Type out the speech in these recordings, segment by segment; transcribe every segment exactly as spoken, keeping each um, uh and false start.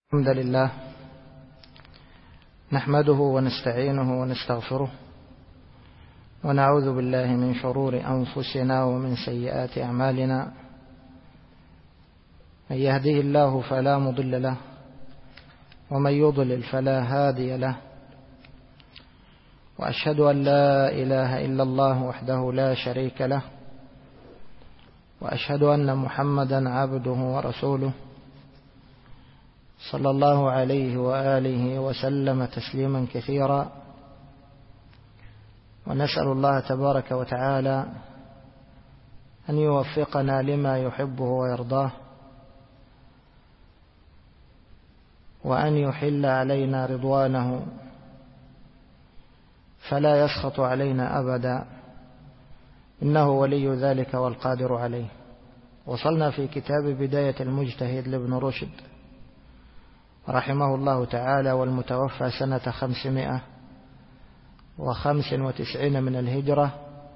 الحمد لله نحمده ونستعينه ونستغفره ونعوذ بالله من شرور أنفسنا ومن سيئات أعمالنا. من يهده الله فلا مضل له ومن يضلل فلا هادي له، وأشهد أن لا إله إلا الله وحده لا شريك له، وأشهد أن محمدا عبده ورسوله صلى الله عليه وآله وسلم تسليما كثيرا. ونسأل الله تبارك وتعالى أن يوفقنا لما يحبه ويرضاه، وأن يحل علينا رضوانه فلا يسخط علينا أبدا، إنه ولي ذلك والقادر عليه. وصلنا في كتاب بداية المجتهد لابن رشد رحمه الله تعالى، والمتوفى سنة خمسمائة وخمس وتسعين من الهجرة،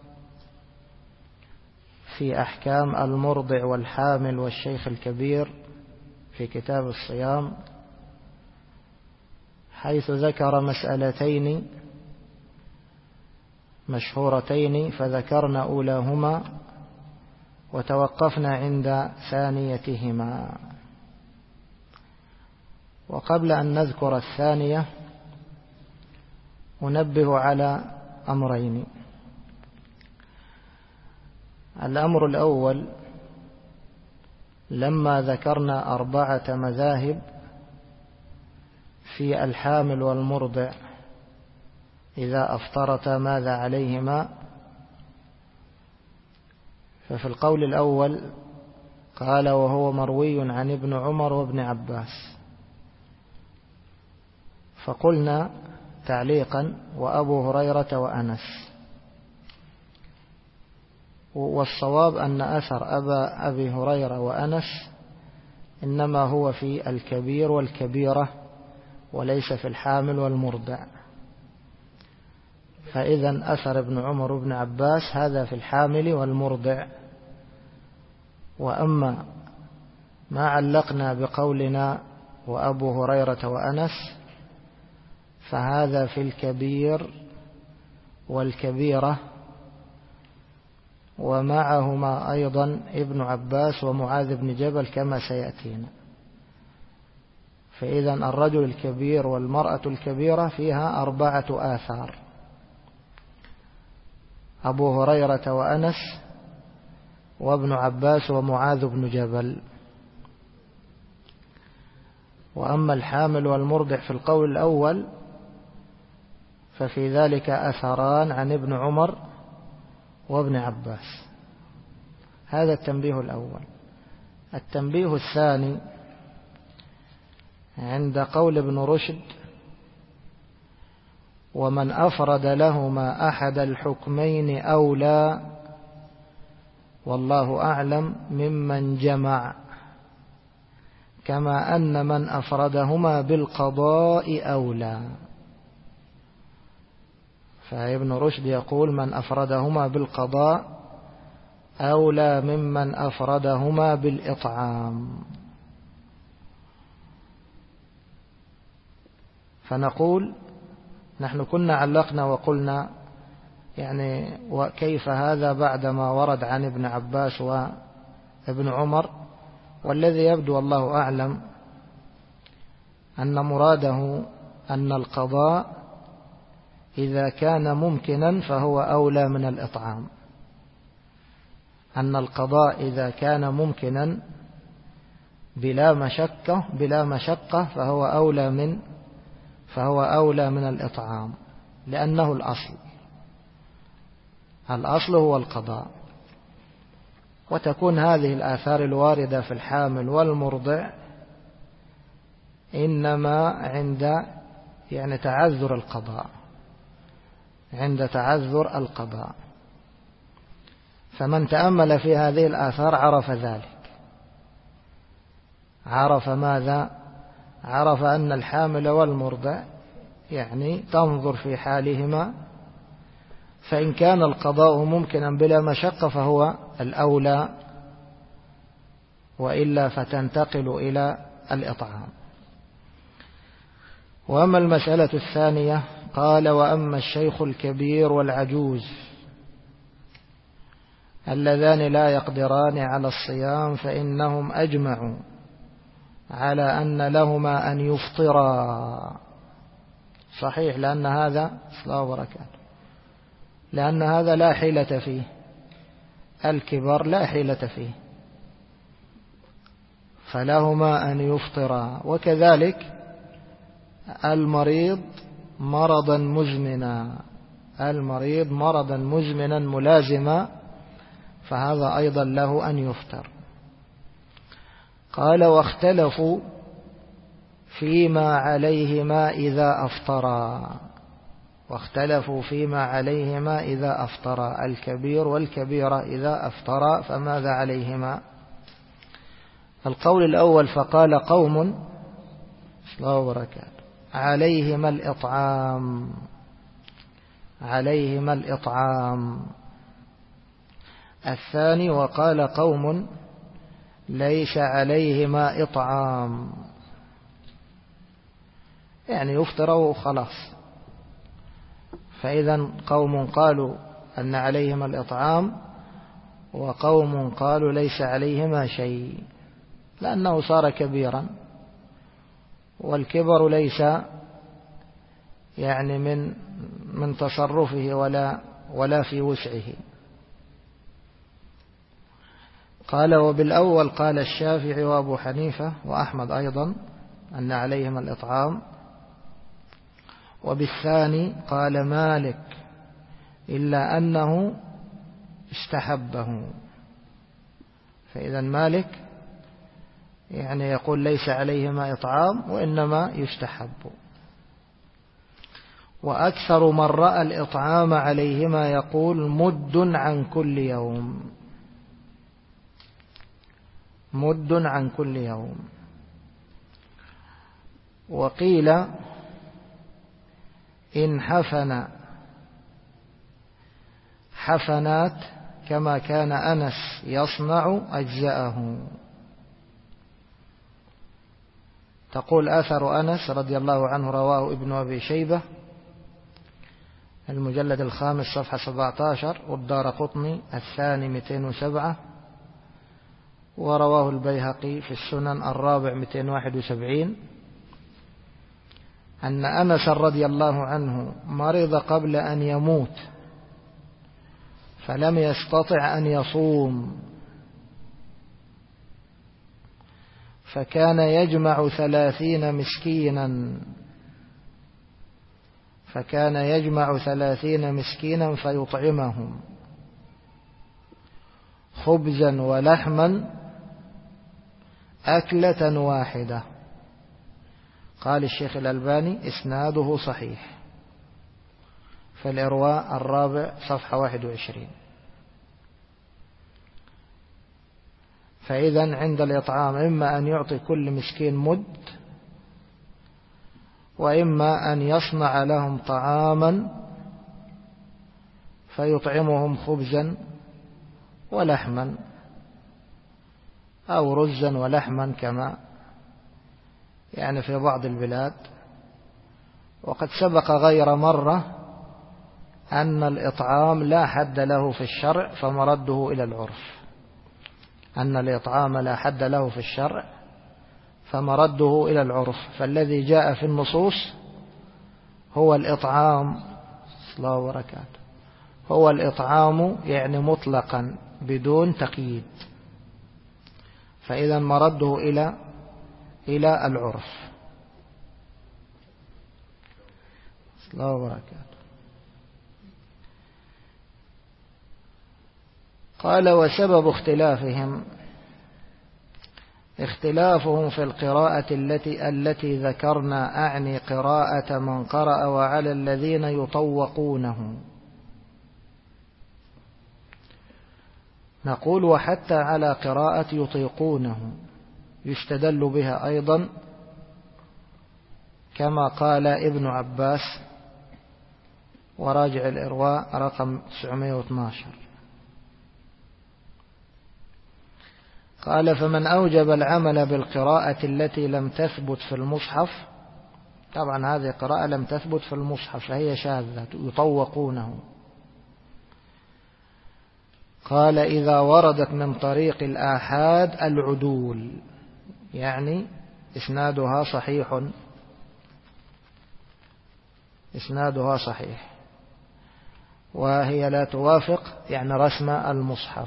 في أحكام المرضع والحامل والشيخ الكبير في كتاب الصيام، حيث ذكر مسألتين مشهورتين فذكرنا أولاهما وتوقفنا عند ثانيتهما. وقبل أن نذكر الثانية أنبه على أمرين. الأمر الأول، لما ذكرنا أربعة مذاهب في الحامل والمرضع إذا أفطرتا ماذا عليهما، ففي القول الأول قال وهو مروي عن ابن عمر وابن عباس، فقلنا تعليقا وأبو هريرة وأنس. والصواب أن أثر أبا أبي هريرة وأنس إنما هو في الكبير والكبيرة وليس في الحامل والمرضع، فإذا أثر ابن عمر وابن عباس هذا في الحامل والمرضع. وأما ما علقنا بقولنا وأبو هريرة وأنس فهذا في الكبير والكبيرة، ومعهما أيضا ابن عباس ومعاذ بن جبل كما سيأتينا. فإذا الرجل الكبير والمرأة الكبيرة فيها أربعة آثار: أبو هريرة وأنس وابن عباس ومعاذ بن جبل. وأما الحامل والمرضع في القول الأول ففي ذلك أثران عن ابن عمر وابن عباس. هذا التنبيه الأول. التنبيه الثاني، عند قول ابن رشد ومن أفرد لهما أحد الحكمين أولى والله أعلم ممن جمع، كما أن من أفردهما بالقضاء أولى. فابن رشد يقول من أفردهما بالقضاء أولى ممن أفردهما بالإطعام. فنقول نحن كنا علقنا وقلنا يعني وكيف هذا بعدما ورد عن ابن عباس وابن عمر، والذي يبدو والله أعلم أن مراده أن القضاء إذا كان ممكنا فهو أولى من الإطعام، أن القضاء إذا كان ممكنا بلا مشقة بلا مشقة فهو أولى من فهو أولى من الإطعام، لأنه الأصل الأصل هو القضاء. وتكون هذه الآثار الواردة في الحامل والمرضع إنما عند يعني تعذر القضاء عند تعذر القضاء. فمن تأمل في هذه الآثار عرف ذلك، عرف ماذا؟ عرف أن الحامل والمرضع يعني تنظر في حالهما، فإن كان القضاء ممكنا بلا مشقة فهو الأولى، وإلا فتنتقل إلى الإطعام. وأما المسألة الثانية قال وأما الشيخ الكبير والعجوز اللذان لا يقدران على الصيام فإنهم أجمعوا على أن لهما أن يفطرا. صحيح، لأن هذا صلى الله وبركاته لأن هذا لا حيلة فيه، الكبر لا حيلة فيه، فلهما أن يفطرا. وكذلك المريض مرضا مزمنا المريض مرضا مزمنا ملازما فهذا أيضا له أن يفطر. قال واختلفوا فيما عليهما إذا أفطرا واختلفوا فيما عليهما إذا أفطرا الكبير والكبيرة إذا أفطرا فماذا عليهما؟ القول الأول فقال قوم الله وبركاته عليهما الإطعام عليهما الإطعام. الثاني وقال قوم ليس عليهما إطعام، يعني يفطروا وخلاص. فإذا قوم قالوا أن عليهما الإطعام وقوم قالوا ليس عليهما شيء، لأنه صار كبيرا، والكبر ليس يعني من من تصرفه ولا ولا في وسعه. قال وبالأول قال الشافعي وأبو حنيفة وأحمد أيضا أن عليهما الإطعام، وبالثاني قال مالك إلا أنه استحبه. فإذا مالك يعني يقول ليس عليهما إطعام وإنما يستحب. وأكثر من رأى الإطعام عليهما يقول مد عن كل يوم مد عن كل يوم. وقيل إن حفن حفنات كما كان أنس يصنع أجزأه. تقول آثر أنس رضي الله عنه رواه ابن أبي شيبة المجلد الخامس صفحة سبعة عشر، والدارقطني الثاني مئتين وسبعة، ورواه البيهقي في السنن الرابع مئتين وواحد وسبعين، أن أنس رضي الله عنه مرض قبل أن يموت فلم يستطع أن يصوم، فكان يجمع ثلاثين مسكينا فكان يجمع ثلاثين مسكينا فيطعمهم خبزا ولحما أكلة واحدة. قال الشيخ الألباني إسناده صحيح في الإرواء الرابع صفحة واحد وعشرين. فإذا عند الإطعام إما أن يعطي كل مسكين مد، وإما أن يصنع لهم طعاما فيطعمهم خبزا ولحما أو رزا ولحما كما يعني في بعض البلاد. وقد سبق غير مرة أن الإطعام لا حد له في الشرع فمرده إلى العرف أن الإطعام لا حد له في الشرع فمرده إلى العرف. فالذي جاء في النصوص هو الإطعام الله وبركاته هو الإطعام يعني مطلقا بدون تقييد، فإذا مرده إلى إلى العرف الله وبركاته. قال وسبب اختلافهم اختلافهم في القراءة التي التي ذكرنا، أعني قراءة من قرأ وعلى الذين يطوقونه. نقول وحتى على قراءة يطيقونه يستدل بها أيضا كما قال ابن عباس، وراجع الإرواء رقم تسعمائة واثني عشر. قال فمن أوجب العمل بالقراءة التي لم تثبت في المصحف طبعا هذه قراءة لم تثبت في المصحف فهي شاذة، يطوقونه. قال إذا وردت من طريق الآحاد العدول، يعني إسنادها صحيح، إسنادها صحيح، وهي لا توافق يعني رسم المصحف.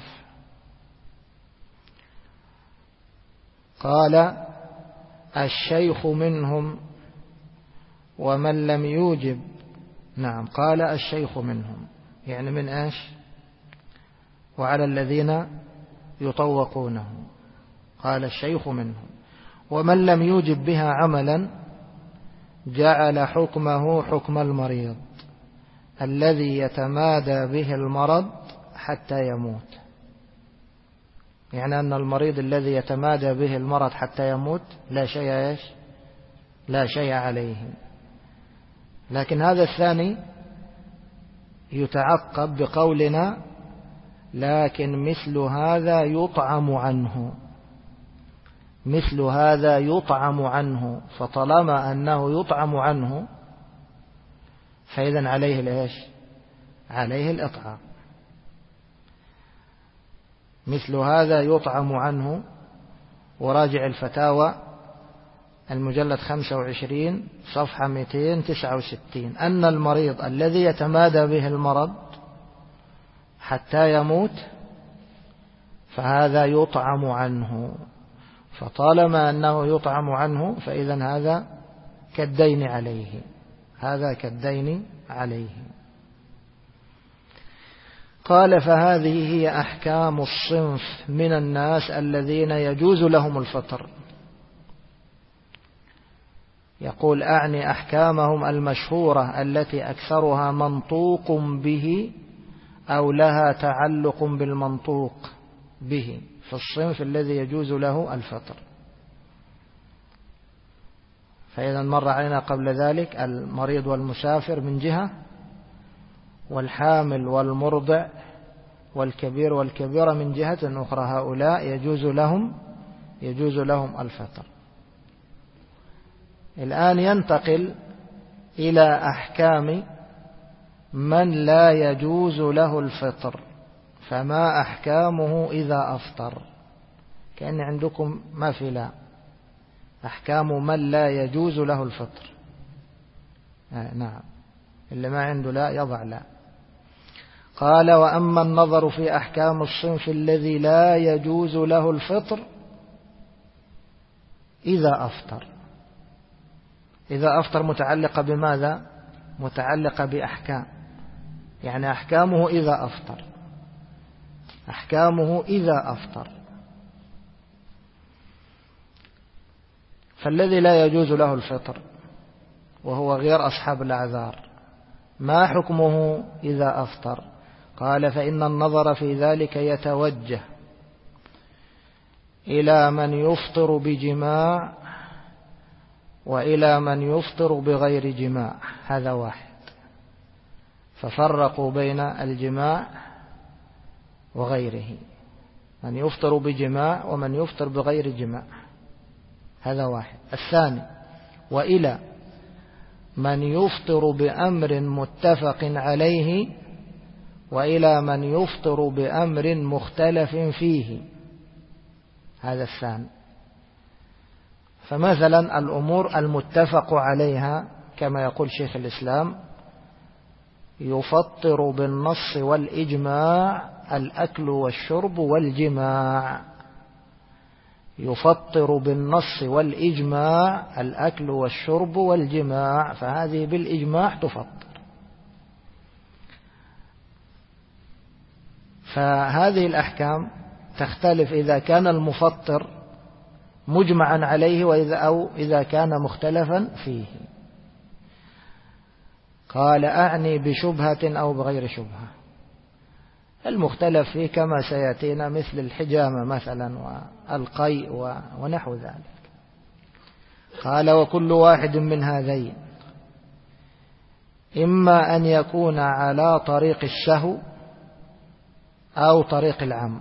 قال الشيخ منهم ومن لم يوجب. نعم، قال الشيخ منهم يعني من ايش؟ وعلى الذين يطوقونه. قال الشيخ منهم ومن لم يوجب بها عملا جعل حكمه حكم المريض الذي يتمادى به المرض حتى يموت. يعني أن المريض الذي يتمادى به المرض حتى يموت لا شيء ايش؟ لا شيء عليه. لكن هذا الثاني يتعقب بقولنا لكن مثل هذا يطعم عنه، مثل هذا يطعم عنه، فطالما أنه يطعم عنه فإذن عليه الإيش؟ عليه الإطعام. مثل هذا يطعم عنه. وراجع الفتاوى المجلد خمسة وعشرين صفحة مئتين وتسعة وستين أن المريض الذي يتمادى به المرض حتى يموت فهذا يطعم عنه، فطالما أنه يطعم عنه فإذن هذا كالدين عليه، هذا كالدين عليه. قال فهذه هي أحكام الصنف من الناس الذين يجوز لهم الفطر. يقول أعني أحكامهم المشهورة التي أكثرها منطوق به أو لها تعلق بالمنطوق به في الصنف الذي يجوز له الفطر. فإذا مر علينا قبل ذلك المريض والمسافر من جهة، والحامل والمرضع والكبير والكبيرة من جهة أخرى، هؤلاء يجوز لهم يجوز لهم الفطر. الآن ينتقل إلى أحكام من لا يجوز له الفطر. فما أحكامه إذا أفطر؟ كأن عندكم ما في لا أحكام من لا يجوز له الفطر. آه نعم، اللي ما عنده لا يضع لا. قال وأما النظر في أحكام الصنف الذي لا يجوز له الفطر إذا أفطر. إذا أفطر متعلقة بماذا؟ متعلقة بأحكام، يعني أحكامه إذا أفطر، أحكامه إذا أفطر. فالذي لا يجوز له الفطر وهو غير أصحاب الأعذار ما حكمه إذا أفطر؟ قال فإن النظر في ذلك يتوجه إلى من يفطر بجماع وإلى من يفطر بغير جماع، هذا واحد. ففرقوا بين الجماع وغيره، من يفطر بجماع ومن يفطر بغير جماع، هذا واحد. الثاني وإلى من يفطر بأمر متفق عليه وإلى من يفطر بأمر مختلف فيه، هذا الثاني. فمثلا الأمور المتفق عليها كما يقول شيخ الإسلام يفطر بالنص والإجماع الأكل والشرب والجماع، يفطر بالنص والإجماع الأكل والشرب والجماع، فهذه بالإجماع تفطر. فهذه الأحكام تختلف إذا كان المفطر مجمعا عليه وإذا أو إذا كان مختلفا فيه. قال أعني بشبهة أو بغير شبهة. المختلف فيه كما سيأتينا مثل الحجامة مثلا والقيء ونحو ذلك. قال وكل واحد من هذين إما أن يكون على طريق السهو أو طريق العمد،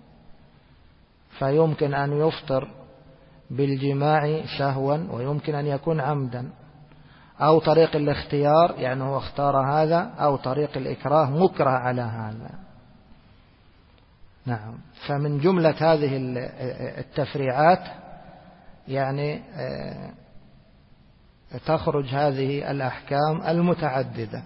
فيمكن أن يفطر بالجماع سهوا ويمكن أن يكون عمدا. أو طريق الاختيار يعني هو اختار هذا، أو طريق الإكراه مكره على هذا. نعم. فمن جملة هذه التفريعات يعني تخرج هذه الأحكام المتعددة.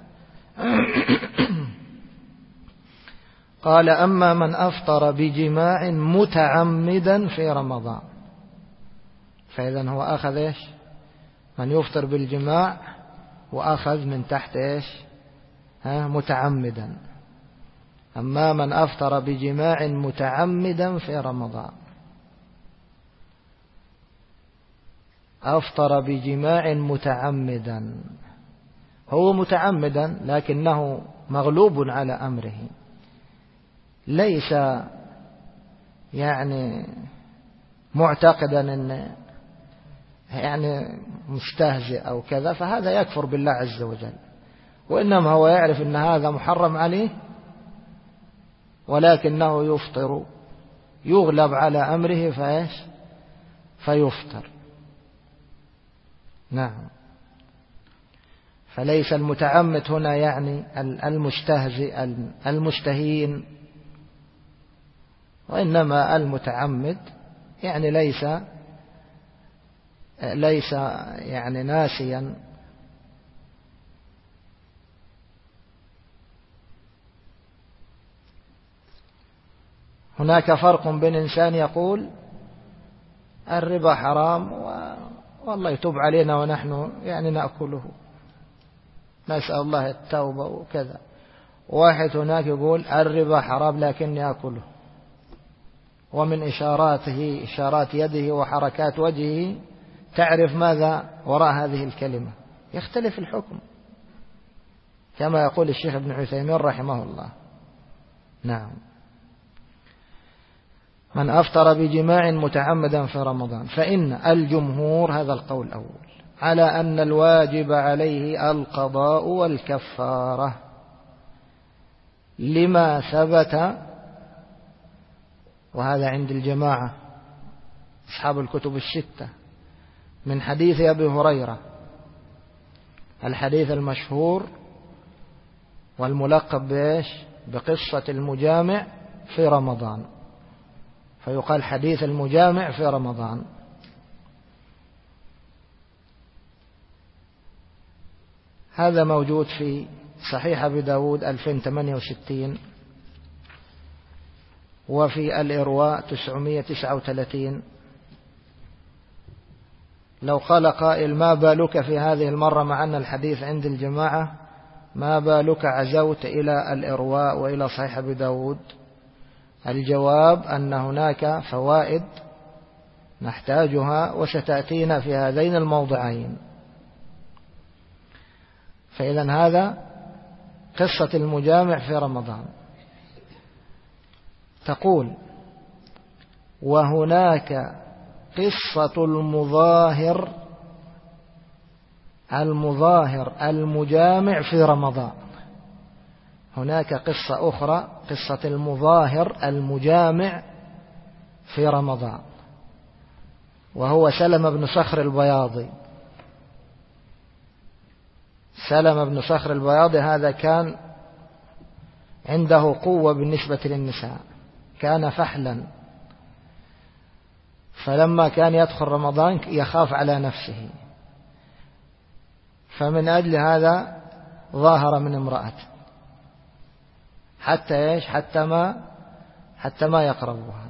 قال: أما من أفطر بجماع متعمدا في رمضان، فإذا هو أخذ إيش؟ من يفطر بالجماع، وأخذ من تحت إيش؟ ها، متعمدا. أما من أفطر بجماع متعمدا في رمضان، أفطر بجماع متعمدا، هو متعمدا لكنه مغلوب على أمره، ليس يعني معتقدا أن يعني مستهزئ أو كذا، فهذا يكفر بالله عز وجل، وإنما هو يعرف أن هذا محرم عليه ولكنه يفطر، يغلب على أمره فإيش؟ فيفطر. نعم. فليس المتعمد هنا يعني المستهزئ المستهين، وإنما المتعمد يعني ليس ليس يعني ناسيا. هناك فرق بين إنسان يقول الربا حرام والله يتوب علينا ونحن يعني نأكله، نسأل الله التوبة وكذا، واحد هناك يقول الربا حرام لكني أكله، ومن إشاراته إشارات يده وحركات وجهه تعرف ماذا وراء هذه الكلمة، يختلف الحكم كما يقول الشيخ ابن عثيمين رحمه الله. نعم. من أفطر بجماع متعمدا في رمضان، فإن الجمهور، هذا القول الأول، على أن الواجب عليه القضاء والكفارة لما ثبت، وهذا عند الجماعة أصحاب الكتب الستة، من حديث أبي هريرة، الحديث المشهور والملقب بإيش؟ بقصة المجامع في رمضان، فيقال حديث المجامع في رمضان. هذا موجود في صحيح أبي داود ألفين وثمانية وستين، وفي الإرواء تسعمائة وتسعة وثلاثين. لو قال قائل ما بالك في هذه المرة مع أن الحديث عند الجماعة، ما بالك عزوت إلى الإرواء وإلى صحيح أبي داود؟ الجواب أن هناك فوائد نحتاجها وستأتينا في هذين الموضعين. فإذا هذا قصة المجامع في رمضان. تقول: وهناك قصة المظاهر المظاهر المجامع في رمضان. هناك قصة أخرى، قصة المظاهر المجامع في رمضان، وهو سلم بن صخر البياضي. سلم بن صخر البياضي هذا كان عنده قوة بالنسبة للنساء، كان فحلا، فلما كان يدخل رمضان يخاف على نفسه، فمن أجل هذا ظاهر من امرأته حتى إيش؟ حتى ما حتى ما يقربها.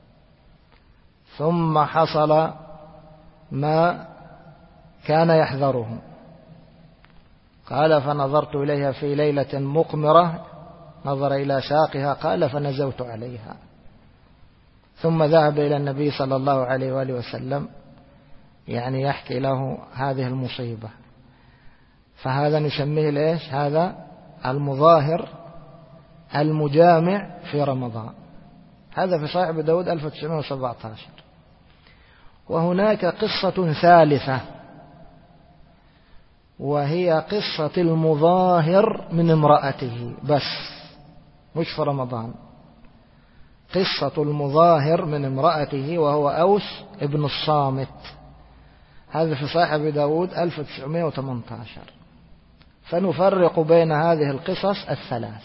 ثم حصل ما كان يحذره. قال: فنظرت إليها في ليلة مقمرة، نظر إلى ساقها، قال: فنزوت عليها. ثم ذهب إلى النبي صلى الله عليه وآله وسلم يعني يحكي له هذه المصيبة. فهذا نسميه ليش؟ هذا المظاهر المجامع في رمضان. هذا في صحيح أبي داود ألف وتسعمائة وسبعة عشر. وهناك قصة ثالثة، وهي قصة المظاهر من امرأته، بس مش في رمضان. قصة المظاهر من امرأته، وهو أوس ابن الصامت. هذا في صحيح أبي داود ألف وتسعمائة وثمانية عشر. فنفرق بين هذه القصص الثلاث.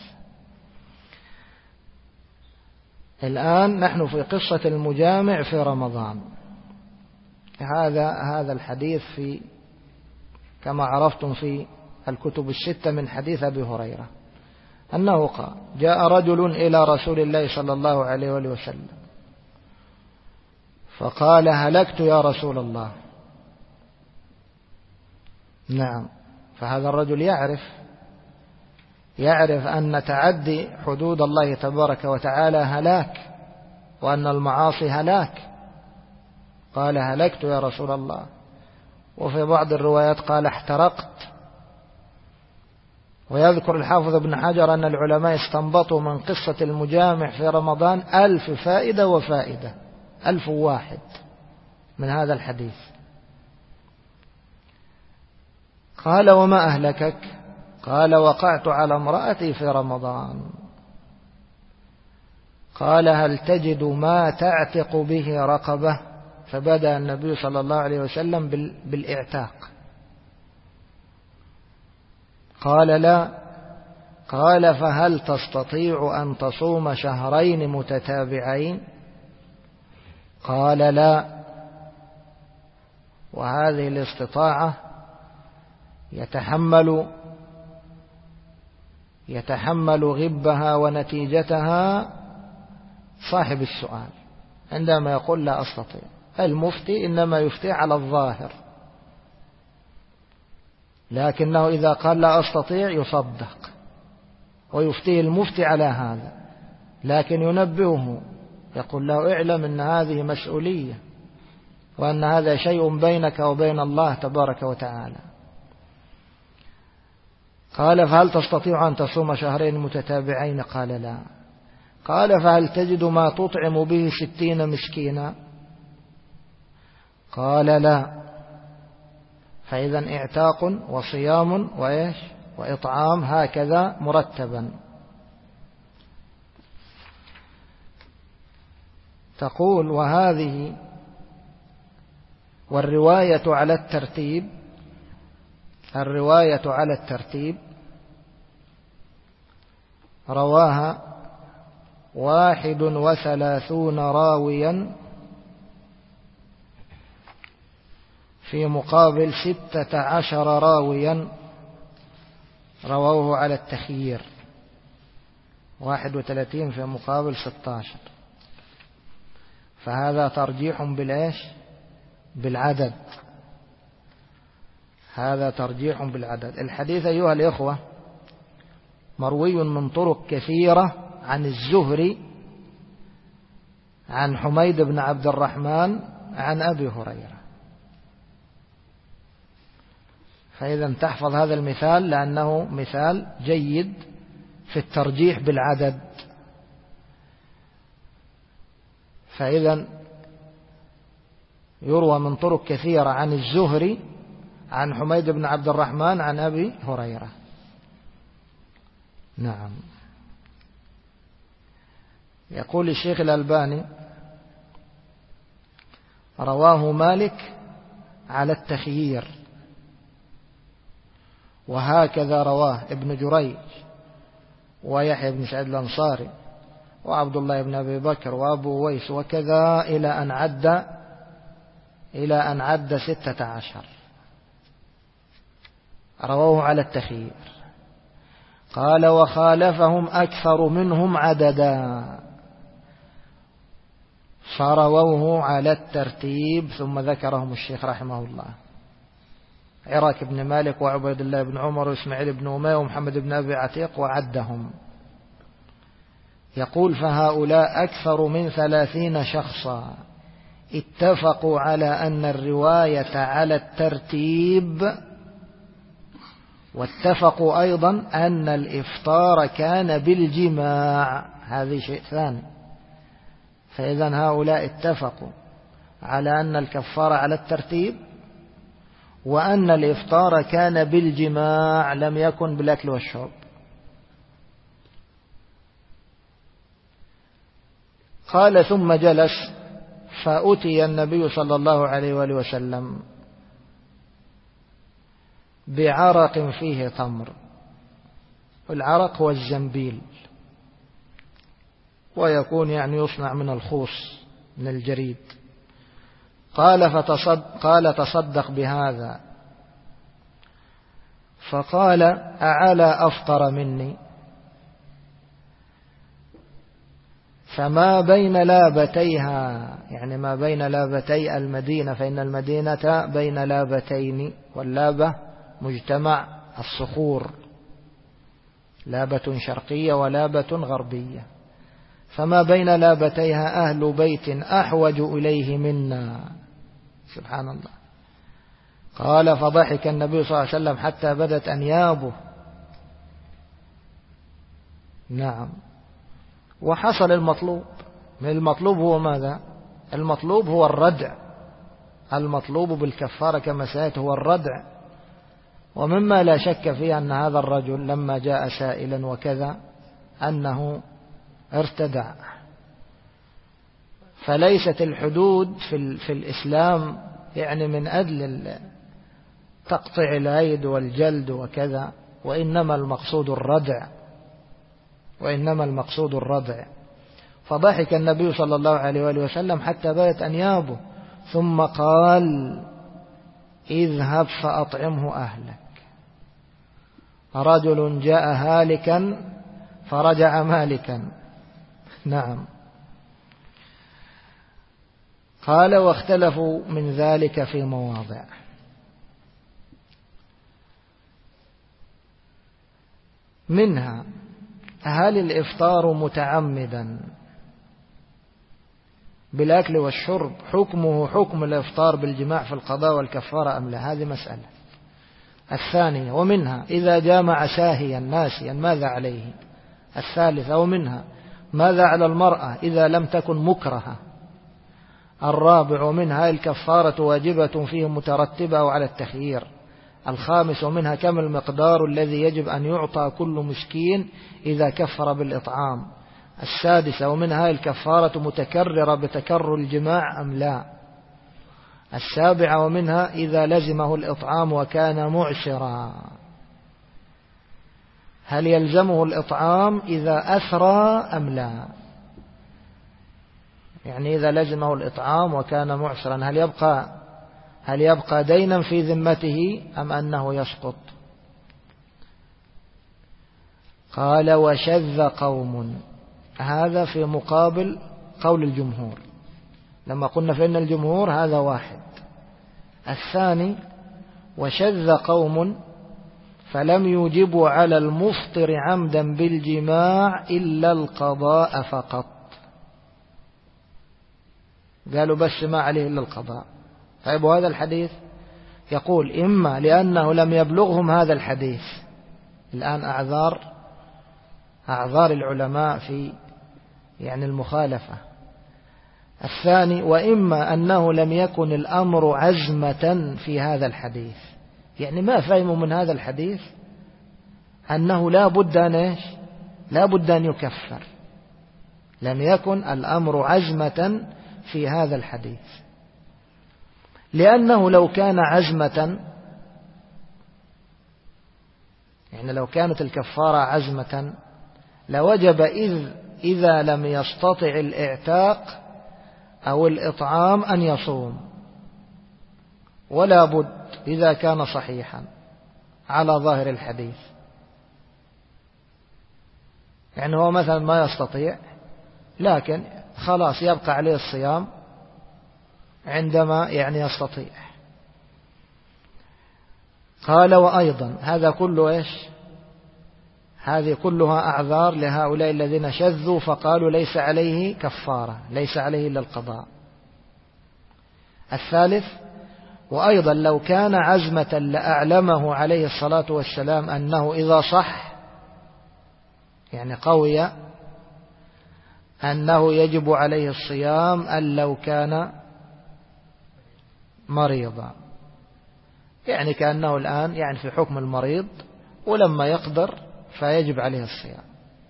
الآن نحن في قصة المجامع في رمضان. هذا هذا الحديث في كما عرفتم في الكتب الستة من حديث أبي هريرة أنه قال: جاء رجل إلى رسول الله صلى الله عليه وآله وسلم فقال: هلكت يا رسول الله. نعم، فهذا الرجل يعرف يعرف أن تعدي حدود الله تبارك وتعالى هلاك، وأن المعاصي هلاك. قال: هلكت يا رسول الله. وفي بعض الروايات قال: احترقت. ويذكر الحافظ ابن حجر أن العلماء استنبطوا من قصة المجامع في رمضان ألف فائدة وفائدة، ألف واحد من هذا الحديث. قال: وما أهلكك؟ قال: وقعت على امرأتي في رمضان. قال: هل تجد ما تعتق به رقبة؟ فبدأ النبي صلى الله عليه وسلم بالإعتاق. قال: لا. قال: فهل تستطيع أن تصوم شهرين متتابعين؟ قال: لا. وهذه الاستطاعة يتحمل يتحمل غبها ونتيجتها صاحب السؤال عندما يقول: لا أستطيع. المفتي إنما يفتي على الظاهر، لكنه إذا قال لا أستطيع يصدق ويفتيه المفتي على هذا، لكن ينبهه يقول له: اعلم أن هذه مسؤولية، وأن هذا شيء بينك وبين الله تبارك وتعالى. قال: فهل تستطيع أن تصوم شهرين متتابعين؟ قال: لا. قال: فهل تجد ما تطعم به ستين مسكينا؟ قال: لا. فإذا اعتاق وصيام وإيش وإطعام هكذا مرتبا. تقول: وهذه والرواية على الترتيب الرواية على الترتيب رواها واحد وثلاثون راويا في مقابل ستة عشر راويا رووه على التخيير. واحد وثلاثين في مقابل ستة عشر، فهذا ترجيح بالإيش بالعدد. هذا ترجيح بالعدد. الحديث أيها الإخوة مروي من طرق كثيرة عن الزهري عن حميد بن عبد الرحمن عن أبي هريرة. فإذا تحفظ هذا المثال لأنه مثال جيد في الترجيح بالعدد. فإذا يروى من طرق كثيرة عن الزهري عن حميد بن عبد الرحمن عن أبي هريرة. نعم. يقول الشيخ الألباني: رواه مالك على التخيير، وهكذا رواه ابن جريج ويحيى بن سعيد الأنصاري وعبد الله بن أبي بكر وأبو ويس، وكذا إلى أن عد إلى أن عد ستة عشر رواه على التخيير. قال: وخالفهم أكثر منهم عددا فرووه على الترتيب. ثم ذكرهم الشيخ رحمه الله: عراك بن مالك وعبيد الله بن عمر وإسماعيل بن أمية ومحمد بن أبي عتيق وعدهم. يقول: فهؤلاء أكثر من ثلاثين شخصا اتفقوا على أن الرواية على الترتيب، واتفقوا أيضا أن الإفطار كان بالجماع. هذا شيء ثاني. فإذا هؤلاء اتفقوا على أن الكفارة على الترتيب، وأن الإفطار كان بالجماع لم يكن بالأكل والشرب. قال: ثم جلس فأتي النبي صلى الله عليه وآله وسلم بعرق فيه تمر. العرق هو الزنبيل، ويكون يعني يصنع من الخوص من الجريد. قال فتصد قال تصدق بهذا. فقال أعلى أفطر مني؟ فما بين لابتيها، يعني ما بين لابتي المدينة، فإن المدينة بين لابتين، واللابة مجتمع الصخور، لابة شرقية ولابة غربية. فما بين لابتيها أهل بيت أحوج إليه منا. سبحان الله. قال فضحك النبي صلى الله عليه وسلم حتى بدت أنيابه. نعم. وحصل المطلوب. من المطلوب هو ماذا؟ المطلوب هو الردع. المطلوب بالكفارة كما سيأتي هو الردع. ومما لا شك فيه أن هذا الرجل لما جاء سائلا وكذا أنه ارتدع. فليست الحدود في, في الإسلام يعني من أجل تقطع الأيد والجلد وكذا، وإنما المقصود الردع، وإنما المقصود الردع. فضحك النبي صلى الله عليه وآله وسلم حتى بدت أنيابه، ثم قال اذهب فأطعمه أهلك. رجل جاء هالكا فرجع مالكا. نعم. قال واختلفوا من ذلك في مواضع. منها هل الإفطار متعمدا بالأكل والشرب حكمه حكم الإفطار بالجماع في القضاء والكفارة أم لا؟ هذه مسألة. الثانية ومنها إذا جامع ساهيا ناسيا ماذا عليه؟ الثالثة ومنها ماذا على المرأة إذا لم تكن مكرهة؟ الرابع ومنها الكفارة واجبة فيه مترتبة أو على التخيير؟ الخامس ومنها كم المقدار الذي يجب أن يعطى كل مسكين إذا كفر بالإطعام؟ السادسة ومنها الكفارة متكررة بتكرر الجماع أم لا؟ السابعة ومنها إذا لزمه الإطعام وكان معسرا هل يلزمه الإطعام إذا أثرى أم لا؟ يعني إذا لزمه الإطعام وكان معسرا هل يبقى هل يبقى دينا في ذمته أم أنه يسقط؟ قال وشذ قوم. هذا في مقابل قول الجمهور. لما قلنا فإن الجمهور هذا واحد. الثاني وشذ قوم فلم يوجبوا على المفطر عمدا بالجماع إلا القضاء فقط. قالوا بس ما عليه إلا القضاء. طيب وهذا الحديث يقول إما لأنه لم يبلغهم هذا الحديث. الآن أعذار أعذار العلماء في يعني المخالفة. الثاني وإما أنه لم يكن الأمر عزمة في هذا الحديث، يعني ما فهموا من هذا الحديث أنه لا بد أن إيش لا بد أن يكفر. لم يكن الأمر عزمة في هذا الحديث، لأنه لو كان عزمة يعني لو كانت الكفارة عزمة لوجب إذ إذا لم يستطع الإعتاق أو الإطعام أن يصوم، ولا بد إذا كان صحيحا على ظاهر الحديث. يعني هو مثلا ما يستطيع لكن خلاص يبقى عليه الصيام عندما يعني يستطيع. قال وأيضا هذا كله إيش هذه كلها أعذار لهؤلاء الذين شذوا فقالوا ليس عليه كفارة، ليس عليه إلا القضاء. الثالث وأيضا لو كان عزمة لأعلمه عليه الصلاة والسلام أنه إذا صح يعني قوي أنه يجب عليه الصيام أن لو كان مريضا، يعني كأنه الآن يعني في حكم المريض ولما يقدر فيجب عليه الصيام.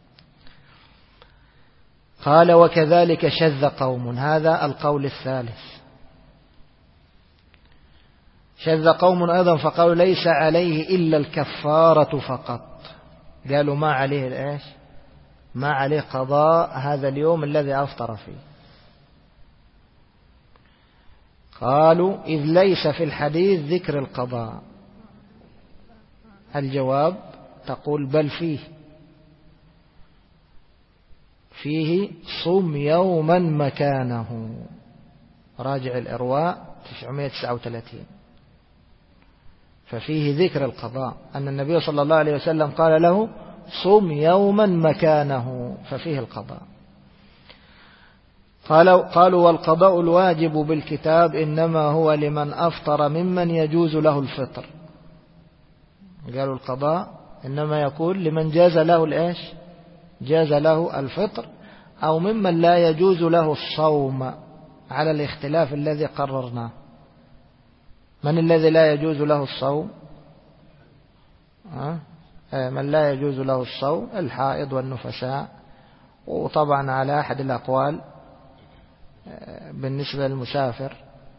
قال وكذلك شذ قوم. هذا القول الثالث. شذ قوم أيضا فقالوا ليس عليه إلا الكفارة فقط، قالوا ما عليه الإيش؟ ما عليه قضاء هذا اليوم الذي أفطر فيه. قالوا إذ ليس في الحديث ذكر القضاء. الجواب تقول بل فيه فيه صم يوما مكانه، راجع الإرواء تسعمائة وتسعة وثلاثين. ففيه ذكر القضاء أن النبي صلى الله عليه وسلم قال له صم يوما مكانه، ففيه القضاء. قالوا, قالوا والقضاء الواجب بالكتاب إنما هو لمن أفطر ممن يجوز له الفطر. قالوا القضاء إنما يكون لمن جاز له الإيش؟ جاز له الفطر، أو ممن لا يجوز له الصوم على الاختلاف الذي قررناه. من الذي لا يجوز له الصوم؟ أه؟ من لا يجوز له الصوم الحائض والنفساء. وطبعا على أحد الأقوال بالنسبة للمسافر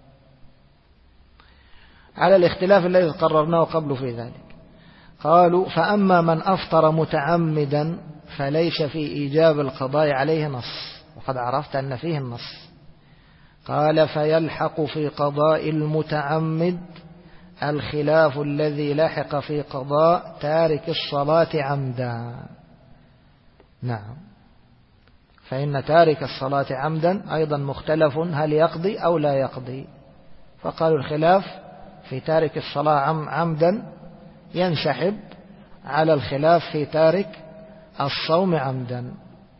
على الاختلاف الذي قررناه قبل في ذلك. قالوا فأما من أفطر متعمدا فليس في إيجاب القضاء عليه نص، وقد عرفت أن فيه النص. قال فيلحق في قضاء المتعمد الخلاف الذي لحق في قضاء تارك الصلاة عمدا. نعم، فإن تارك الصلاة عمدا أيضا مختلف هل يقضي أو لا يقضي. فقالوا الخلاف في تارك الصلاة عمدا ينسحب على الخلاف في تارك الصوم عمدا.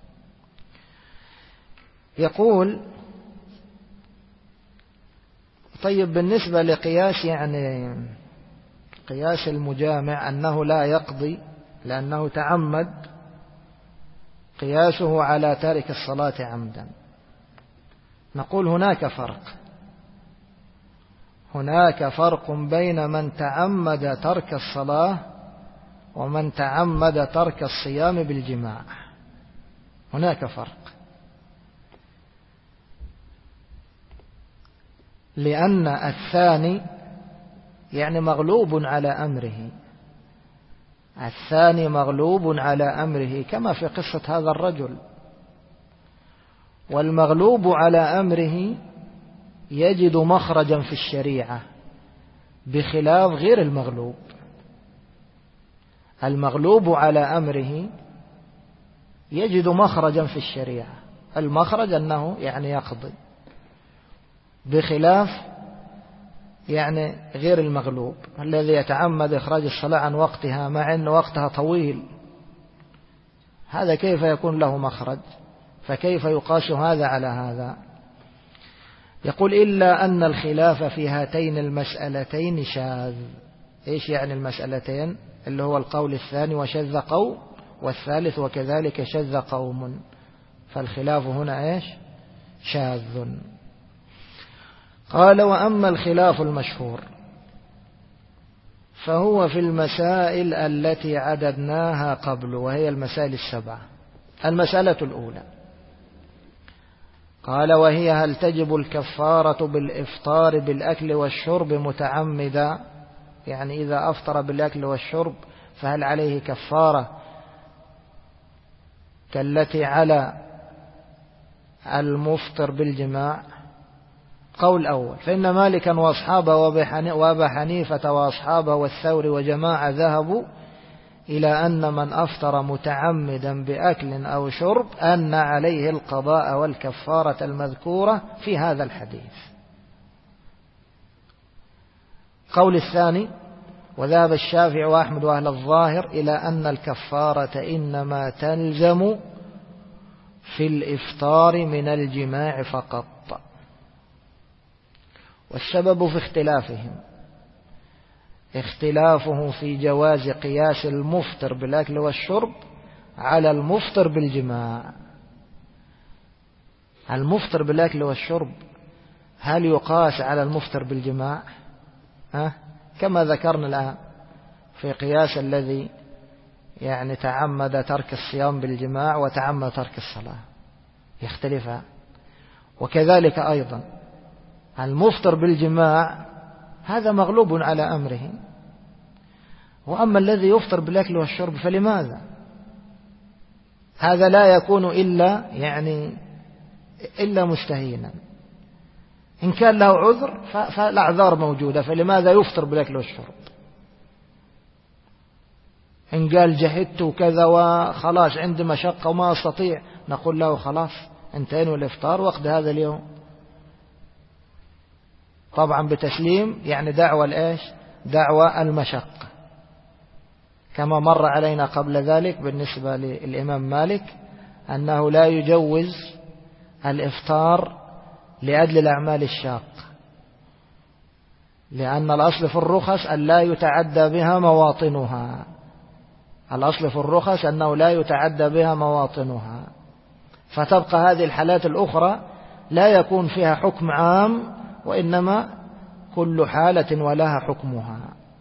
يقول طيب بالنسبة لقياس يعني قياس المجامع أنه لا يقضي لأنه تعمد، قياسه على تارك الصلاة عمدا. نقول هناك فرق هناك فرق بين من تعمد ترك الصلاة ومن تعمد ترك الصيام بالجماع. هناك فرق، لأن الثاني يعني مغلوب على أمره الثاني مغلوب على أمره كما في قصة هذا الرجل. والمغلوب على أمره يجد مخرجا في الشريعة بخلاف غير المغلوب. المغلوب على أمره يجد مخرجا في الشريعة، المخرج أنه يعني يقضي، بخلاف يعني غير المغلوب الذي يتعمد إخراج الصلاة عن وقتها مع أن وقتها طويل. هذا كيف يكون له مخرج؟ فكيف يقاس هذا على هذا؟ يقول إلا أن الخلاف في هاتين المسألتين شاذ. إيش يعني المسألتين؟ اللي هو القول الثاني وشذ قوم، والثالث وكذلك شذ قوم. فالخلاف هنا إيش؟ شاذ. قال وأما الخلاف المشهور فهو في المسائل التي عددناها قبل، وهي المسائل السبعة. المسألة الأولى قال وهي هل تجب الكفارة بالإفطار بالأكل والشرب متعمدا؟ يعني إذا أفطر بالأكل والشرب فهل عليه كفارة كالتي على المفطر بالجماع؟ قول أول فإن مالكا وأصحابه وأبا حنيفة وأصحابه والثوري وجماعة ذهبوا إلى أن من أفطر متعمدا بأكل أو شرب أن عليه القضاء والكفارة المذكورة في هذا الحديث. قول الثاني وذهب الشافعي وأحمد وأهل الظاهر إلى أن الكفارة إنما تلزم في الإفطار من الجماع فقط. والسبب في اختلافهم اختلافهم في جواز قياس المفطر بالأكل والشرب على المفطر بالجماع. المفطر بالأكل والشرب هل يقاس على المفطر بالجماع؟ ها؟ كما ذكرنا الآن في قياس الذي يعني تعمد ترك الصيام بالجماع وتعمد ترك الصلاة يختلفان. وكذلك أيضا المفطر بالجماع هذا مغلوب على أمره. وأما الذي يفطر بالأكل والشرب فلماذا؟ هذا لا يكون إلا يعني إلا مستهينا. إن كان له عذر فالأعذار موجودة، فلماذا يفطر بالأكل والشرب؟ إن قال جهدت وكذا وخلاص عندي مشقة وما أستطيع، نقول له خلاص انتهينا الإفطار وقت هذا اليوم، طبعا بتسليم يعني دعوة الإيش؟ دعوة المشقة، كما مر علينا قبل ذلك بالنسبة للإمام مالك أنه لا يجوز الإفطار لأجل الأعمال الشاقة، لأن الأصل في الرخص أن لا يتعدى بها مواطنها. الأصل في الرخص أنه لا يتعدى بها مواطنها، فتبقى هذه الحالات الأخرى لا يكون فيها حكم عام، وإنما كل حالة ولها حكمها.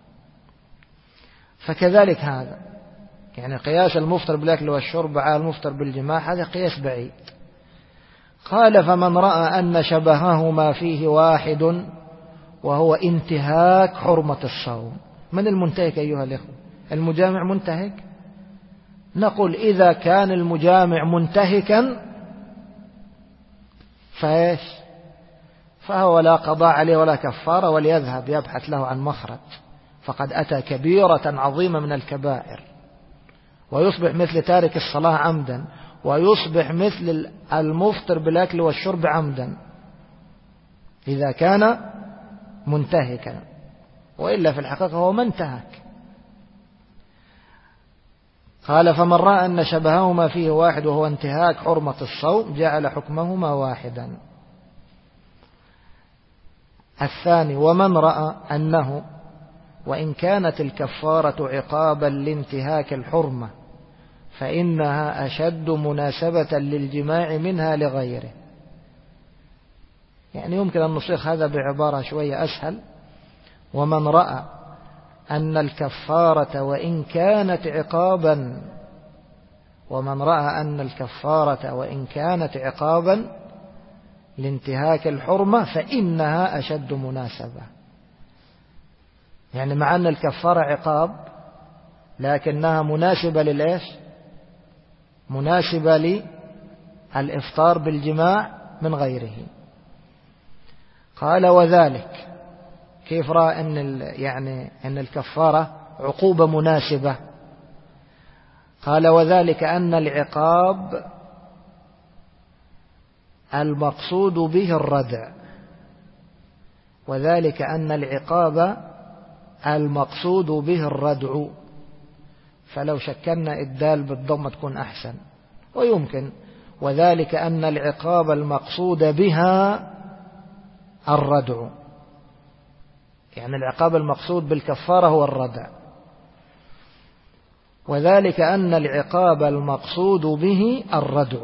فكذلك هذا يعني قياس المفطر بالأكل والشرب على المفطر بالجماع هذا قياس بعيد. قال فمن رأى أن شبههما فيه واحد وهو انتهاك حرمة الصوم. من المنتهك أيها الإخوة؟ المجامع منتهك؟ نقول إذا كان المجامع منتهكا فإيش؟ فهو لا قضاء عليه ولا كفارة، وليذهب يبحث له عن مخرج، فقد أتى كبيرة عظيمة من الكبائر، ويصبح مثل تارك الصلاة عمدا، ويصبح مثل المفطر بالأكل والشرب عمدا إذا كان منتهكا، وإلا في الحقيقة هو من انتهك. قال فمن رأى أن شبههما فيه واحد وهو انتهاك حرمة الصوم جعل حكمهما واحدا. الثاني ومن رأى أنه وإن كانت الكفارة عقابا لانتهاك الحرمة فإنها أشد مناسبة للجماع منها لغيره. يعني يمكن أن نصيغ هذا بعبارة شوية أسهل: ومن رأى أن الكفارة وإن كانت عقابا ومن رأى أن الكفارة وإن كانت عقابا لانتهاك الحرمة فإنها أشد مناسبة. يعني مع أن الكفارة عقاب لكنها مناسبة للإيش؟ مناسبة للإفطار بالجماع من غيره. قال وذلك كيف رأى أن يعني أن الكفارة عقوبة مناسبة؟ قال وذلك أن العقاب المقصود به الردع، وذلك أن العقاب المقصود به الردع، فلو شكلنا الدال بالضمة تكون أحسن. ويمكن وذلك أن العقاب المقصود بها الردع، يعني العقاب المقصود بالكفارة هو الردع، وذلك أن العقاب المقصود به الردع.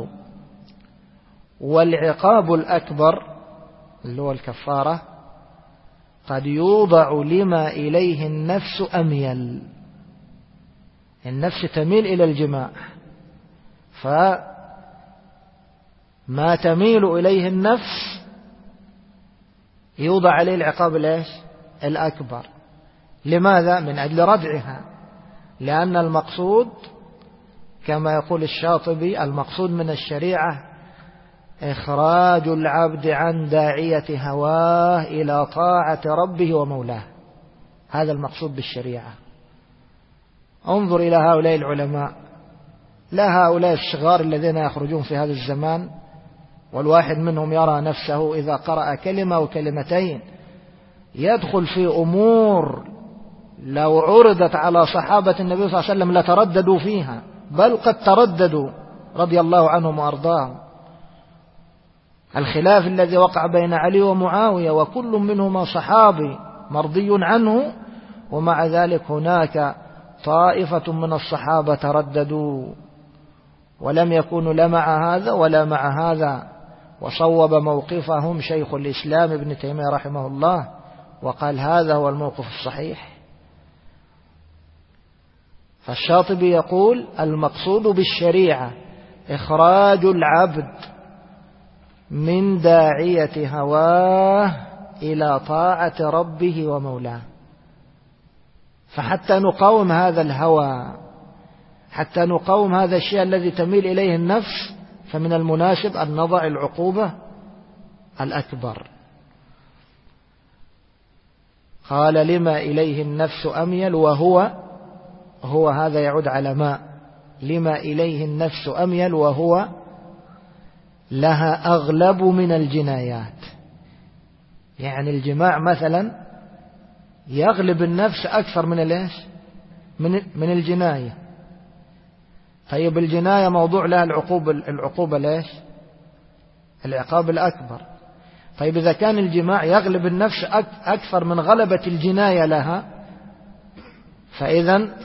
والعقاب الأكبر اللي هو الكفارة قد يوضع لما إليه النفس أميل، النفس تميل إلى الجماع، فما تميل إليه النفس يوضع عليه العقاب الإيش؟ الأكبر. لماذا؟ من أجل ردعها، لأن المقصود كما يقول الشاطبي المقصود من الشريعة إخراج العبد عن داعية هواه إلى طاعة ربه ومولاه، هذا المقصود بالشريعة. انظر إلى هؤلاء العلماء، لا هؤلاء الصغار الذين يخرجون في هذا الزمان، والواحد منهم يرى نفسه إذا قرأ كلمة وكلمتين يدخل في أمور لو عرضت على صحابة النبي صلى الله عليه وسلم لترددوا فيها، بل قد ترددوا رضي الله عنهم وأرضاهم. الخلاف الذي وقع بين علي ومعاوية وكل منهما صحابي مرضي عنه، ومع ذلك هناك طائفة من الصحابة ترددوا ولم يكونوا لا مع هذا ولا مع هذا، وصوب موقفهم شيخ الإسلام ابن تيمية رحمه الله وقال هذا هو الموقف الصحيح. فالشاطبي يقول المقصود بالشريعة إخراج العبد من داعية هواه إلى طاعة ربه ومولاه. فحتى نقاوم هذا الهوى، حتى نقاوم هذا الشيء الذي تميل إليه النفس، فمن المناسب أن نضع العقوبة الأكبر. قال لما إليه النفس أميل، وهو هو هذا يعود على ما لما إليه النفس أميل وهو لها أغلب من الجنايات. يعني الجماع مثلا يغلب النفس أكثر من ليش من من الجناية. طيب الجناية موضوع لها العقوبة العقوبة ليش العقاب الأكبر. طيب إذا كان الجماع يغلب النفس أكثر من غلبة الجناية لها، فإذا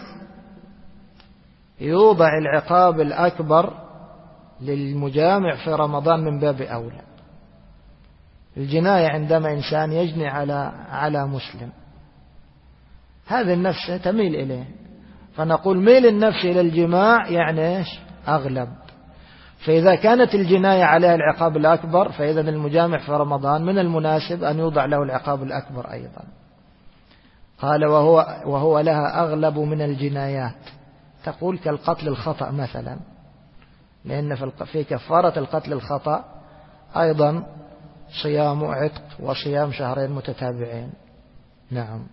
يوضع العقاب الأكبر للمجامع في رمضان من باب أولى. الجناية عندما إنسان يجني على على مسلم، هذه النفس تميل إليه، فنقول ميل النفس إلى الجماع يعني إيش أغلب. فإذا كانت الجناية عليها العقاب الأكبر، فإذا المجامع في رمضان من المناسب أن يوضع له العقاب الأكبر أيضا. قال وهو, وهو لها أغلب من الجنايات. تقول كالقتل الخطأ مثلا، لأن في كفارة القتل الخطأ أيضا صيام عتق وصيام شهرين متتابعين. نعم.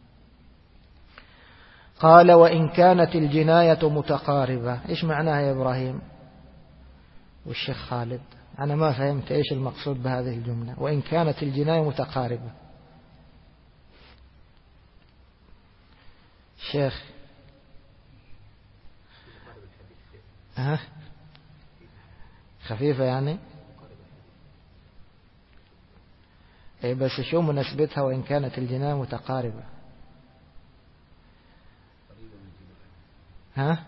قال وإن كانت الجناية متقاربة. إيش معناها يا إبراهيم والشيخ خالد؟ أنا ما فهمت إيش المقصود بهذه الجملة، وإن كانت الجناية متقاربة. شيخ ها خفيفة يعني إيه، بس شو مناسبتها وإن كانت الجناية متقاربة؟ ها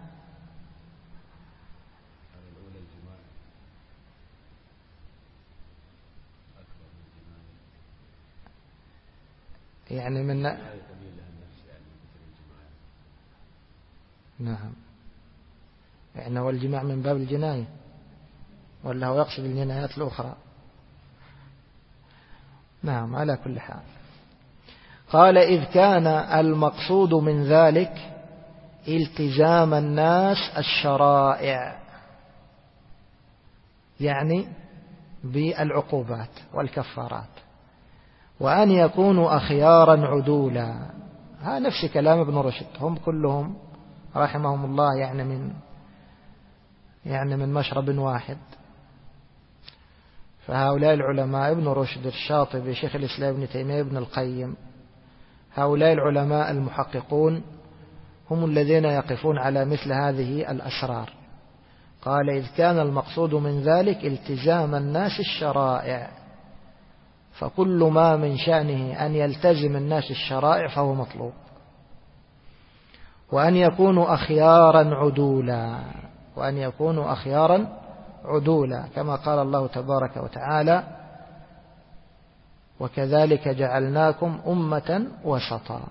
يعني من نعم، يعني هو الجماع من باب الجناية ولا هو يقصد الجنايات الأخرى؟ نعم. على كل حال قال إذ كان المقصود من ذلك التزام الناس الشرائع، يعني بالعقوبات والكفارات، وأن يكونوا أخيارا عدولا. ها نفس كلام ابن رشد، هم كلهم رحمهم الله يعني من يعني من مشرب واحد. فهؤلاء العلماء ابن رشد، الشاطبي، شيخ الإسلام ابن تيمية، ابن القيم، هؤلاء العلماء المحققون هم الذين يقفون على مثل هذه الأسرار. قال إذ كان المقصود من ذلك التزام الناس الشرائع، فكل ما من شأنه أن يلتزم الناس الشرائع فهو مطلوب، وأن يكونوا أخيارا عدولا، وأن يكونوا أخيارا عدولا كما قال الله تبارك وتعالى وكذلك جعلناكم أمة وسطا.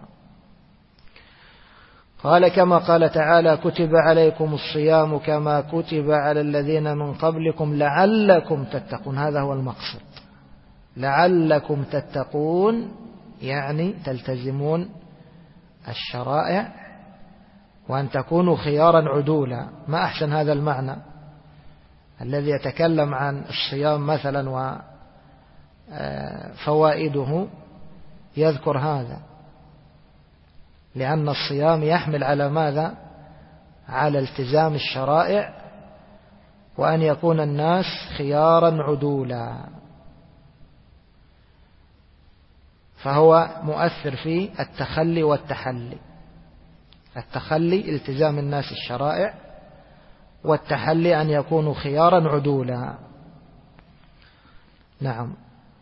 قال كما قال تعالى كتب عليكم الصيام كما كتب على الذين من قبلكم لعلكم تتقون. هذا هو المقصد، لعلكم تتقون، يعني تلتزمون الشرائع وأن تكونوا خيارا عدولا. ما أحسن هذا المعنى الذي يتكلم عن الصيام مثلا وفوائده يذكر هذا، لأن الصيام يحمل على ماذا؟ على التزام الشرائع وأن يكون الناس خيارا عدولا، فهو مؤثر في التخلي والتحلي. التخلي التزام الناس الشرائع، والتحلي أن يكونوا خيارا عدولا. نعم.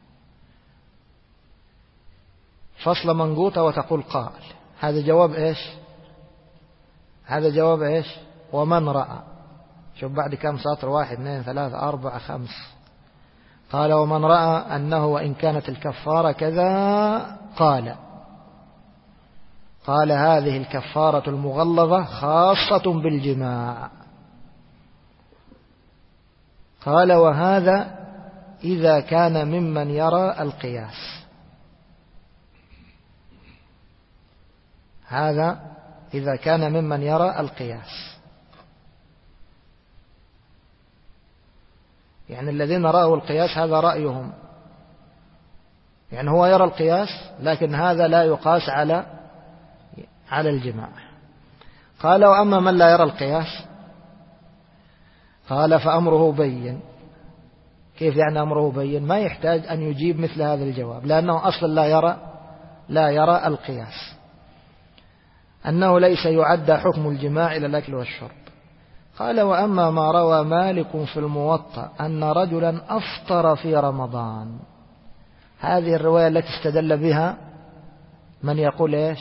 فصل منقوطة وتقول قائل، هذا جواب إيش؟ هذا جواب إيش؟ ومن رأى. شوف بعد كم سطر، واحد اثنين ثلاثة أربعة خمس. قال ومن رأى أنه وإن كانت الكفارة كذا قال قال هذه الكفارة المغلظة خاصة بالجماع. قال وهذا إذا كان ممن يرى القياس. هذا إذا كان ممن يرى القياس. يعني الذين رأوا القياس هذا رأيهم، يعني هو يرى القياس لكن هذا لا يقاس على على الجماع. قال وأما من لا يرى القياس قال فأمره بين. كيف يعني أمره بين؟ ما يحتاج أن يجيب مثل هذا الجواب، لأنه أصلا لا يرى لا يرى القياس، أنه ليس يعدى حكم الجماع إلى الأكل والشرب. قال وأما ما روى مالك في الموطأ أن رجلا أفطر في رمضان، هذه الرواية التي استدل بها من يقول إيش؟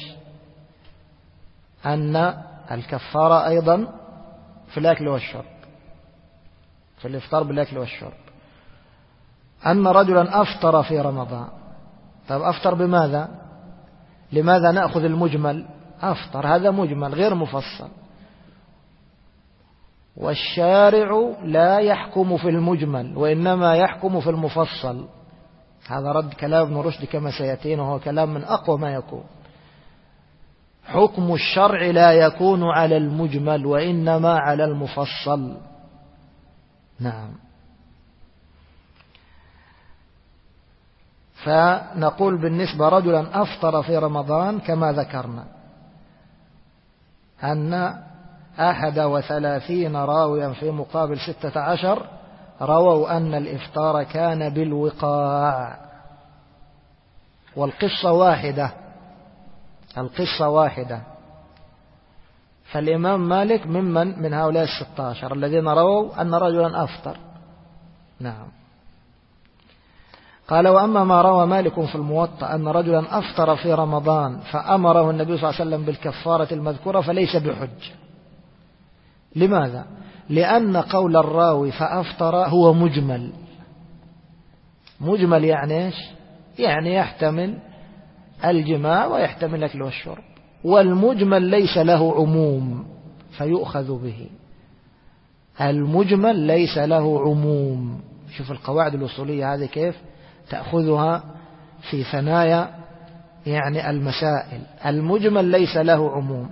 أن الكفارة أيضا في الأكل والشرب، في الإفطار بالأكل والشرب. أن رجلا أفطر في رمضان. طب أفطر بماذا؟ لماذا نأخذ المجمل؟ أفطر هذا مجمل غير مفصل، والشارع لا يحكم في المجمل وإنما يحكم في المفصل. هذا رد كلام ابن رشد كما سيأتين، وهو كلام من أقوى ما يكون. حكم الشرع لا يكون على المجمل وإنما على المفصل. نعم. فنقول بالنسبة رجلا أفطر في رمضان كما ذكرنا أن أحد وثلاثين راويا في مقابل ستة عشر رووا أن الإفطار كان بالوقاع، والقصة واحدة، القصة واحدة. فالإمام مالك ممن من هؤلاء الستة عشر الذين رووا أن رجلا أفطر. نعم. قال وأما ما روى مالك في الموطأ أن رجلا أفطر في رمضان فأمره النبي صلى الله عليه وسلم بالكفارة المذكورة فليس بحج. لماذا؟ لأن قول الراوي فأفطر هو مجمل. مجمل يعني إيش؟ يعني يحتمل الجماع ويحتمل الأكل والشرب، والمجمل ليس له عموم فيؤخذ به. المجمل ليس له عموم. شوف القواعد الأصولية هذه كيف تأخذها في ثنايا يعني المسائل. المجمل ليس له عموم،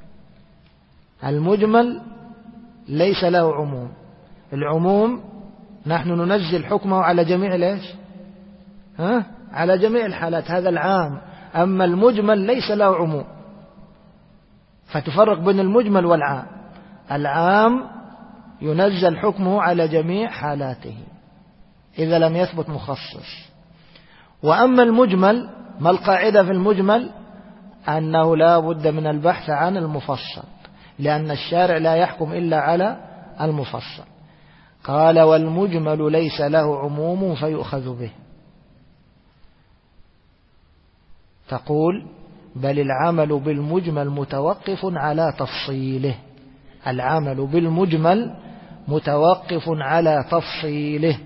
المجمل ليس له عموم. العموم نحن ننزل حكمه على جميع ليش ها؟ على جميع الحالات، هذا العام. أما المجمل ليس له عموم، فتفرق بين المجمل والعام. العام ينزل حكمه على جميع حالاته إذا لم يثبت مخصص. وأما المجمل، ما القاعدة في المجمل؟ أنه لا بد من البحث عن المفصل، لأن الشارع لا يحكم إلا على المفصل. قال والمجمل ليس له عموم فيؤخذ به. تقول بل العمل بالمجمل متوقف على تفصيله، العمل بالمجمل متوقف على تفصيله.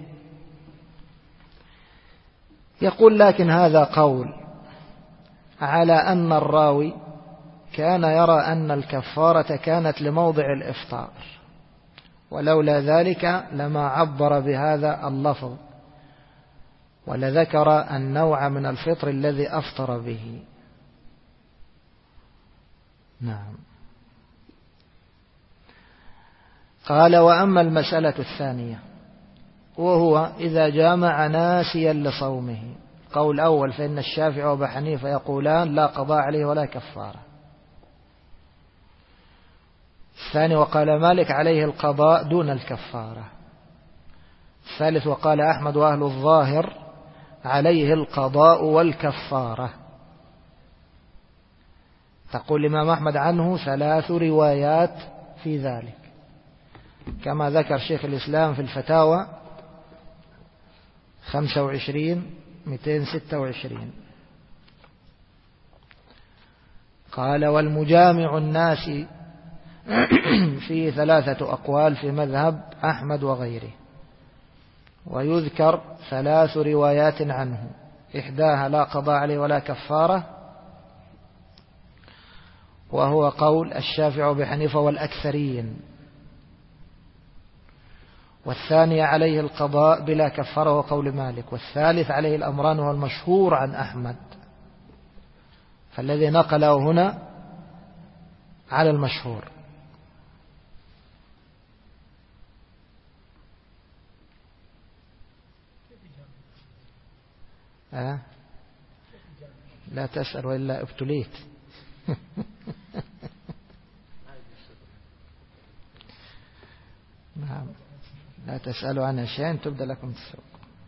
يقول لكن هذا قول على أن الراوي كان يرى أن الكفارة كانت لموضع الإفطار، ولولا ذلك لما عبر بهذا اللفظ ولذكر النوع من الفطر الذي أفطر به. نعم. قال وأما المسألة الثانية وهو إذا جامع ناسيا لصومه. قول أول فإن الشافعي وأبو حنيفة يقولان لا قضاء عليه ولا كفارة. الثاني وقال مالك عليه القضاء دون الكفارة. الثالث وقال أحمد وأهل الظاهر عليه القضاء والكفارة. تقول الإمام أحمد عنه ثلاث روايات في ذلك، كما ذكر شيخ الإسلام في الفتاوى خمسة وعشرين مئتين ستة وعشرين. قال والمجامع الناس فيه ثلاثة أقوال في مذهب أحمد وغيره، ويذكر ثلاث روايات عنه، إحداها لا قضاء عليه ولا كفارة، وهو قول الشافعي وأبي حنيفة والأكثرين، والثانية عليه القضاء بلا كفارة وقول مالك، والثالث عليه الأمران وهو المشهور عن أحمد. فالذي نقله هنا على المشهور. أه؟ لا تسأل وإلا ابتليت. نعم، لا تسألوا عن شيء تبدأ لكم تسوق.